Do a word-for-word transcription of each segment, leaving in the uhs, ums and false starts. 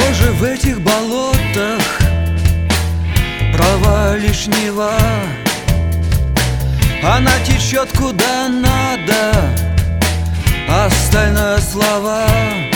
Похоже, в этих болотах права лишнего. Она течет куда надо, остальное слова.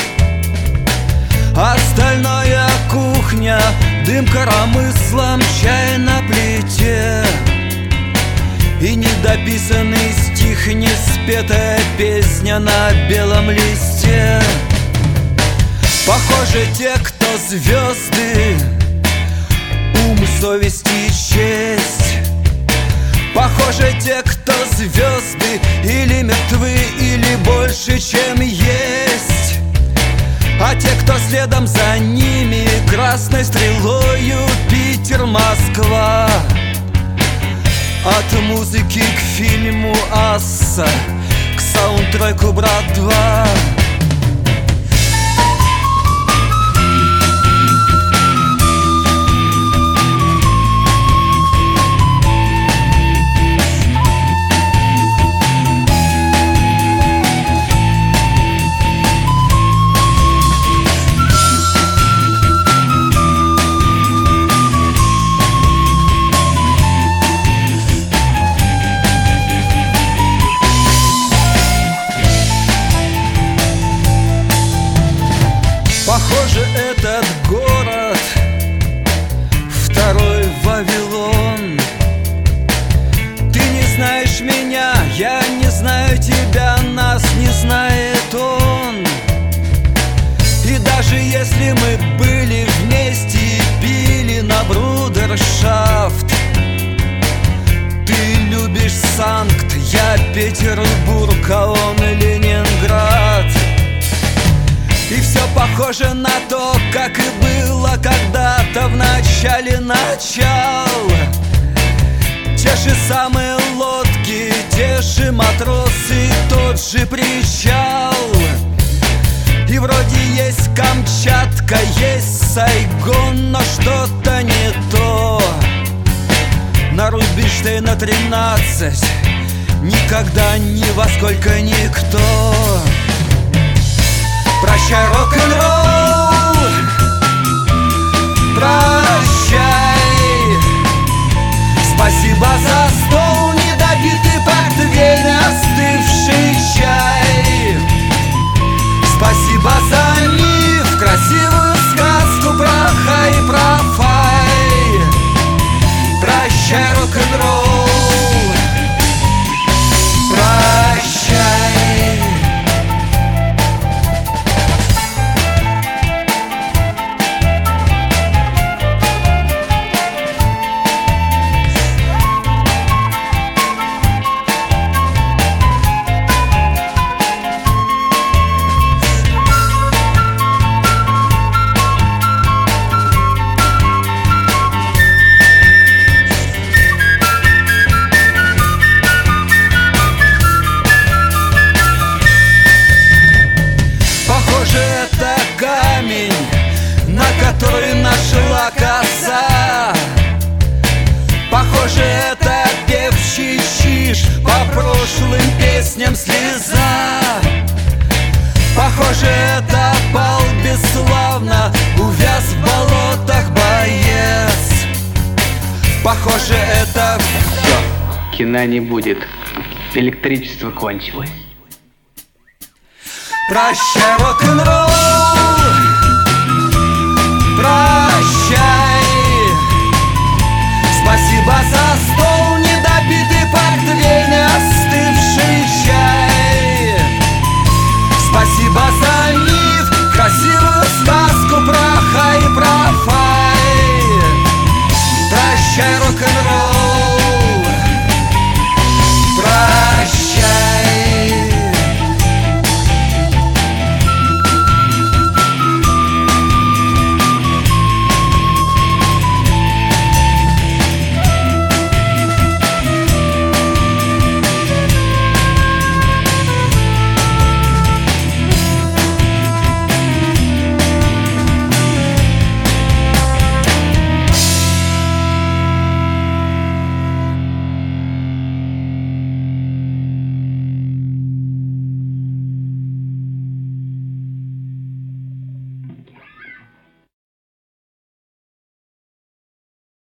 Остальное кухня, дым коромыслом, чай на плите и недописанный стих, неспетая песня на белом листе. Похоже, те, кто звезды, ум, совесть и честь. Похоже, те, кто звезды, или мертвы, или больше, чем есть. А те, кто следом за ними, красной стрелою Питер, Москва. От музыки к фильму «Асса», к саундтреку «Брат два». Похоже, этот город второй Вавилон. Ты не знаешь меня, я не знаю тебя, нас не знает он. И даже если мы были вместе и пили на брудершафт, ты любишь Санкт, я Петербург, а он Ленинград. И все похоже на то, как и было когда-то в начале начал. Те же самые лодки, те же матросы, тот же причал. И вроде есть Камчатка, есть Сайгон, но что-то не то. На Рубинштейна тринадцать никогда ни во сколько никто. Прощай, рок-н-ролл, прощай. Спасибо за стол, недопитый портвейн, остывший чай. Спасибо за миф, красивую сказку про хай и про фай. Прощай, рок-н-ролл, прощай. Который нашла коса. Похоже, это певчий чиж, по прошлым песням слеза. Похоже, это пал бесславно, увяз в болотах боец. Похоже, это все, кино не будет, электричество кончилось. Прощай, рок-н-ролл.